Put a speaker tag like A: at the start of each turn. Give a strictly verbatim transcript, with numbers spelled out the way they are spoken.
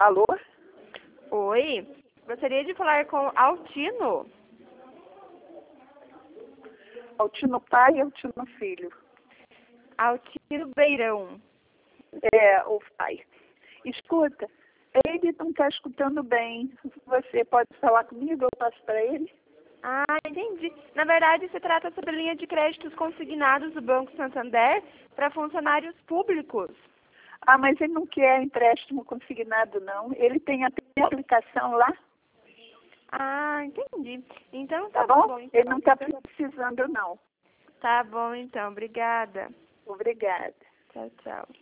A: Alô?
B: Oi, gostaria de falar com Altino.
A: Altino pai e Altino filho.
B: Altino Beirão.
A: É, o pai. Escuta, ele não está escutando bem. Você pode falar comigo? Eu passo para ele?
B: Ah, entendi. Na verdade, se trata sobre a linha de créditos consignados do Banco Santander para funcionários públicos.
A: Ah, mas ele não quer empréstimo consignado, não. Ele tem até aplicação lá.
B: Ah, entendi. Então
A: Tá
B: tá,
A: bom?
B: bom. Então.
A: Ele não está precisando, não.
B: Tá bom, então. Obrigada.
A: Obrigada.
B: Tchau, tchau.